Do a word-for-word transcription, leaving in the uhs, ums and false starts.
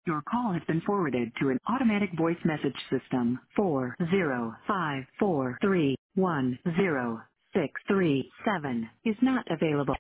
Your call has been forwarded to an automatic voice message system. Four zero five four three one zero six three seven is not available.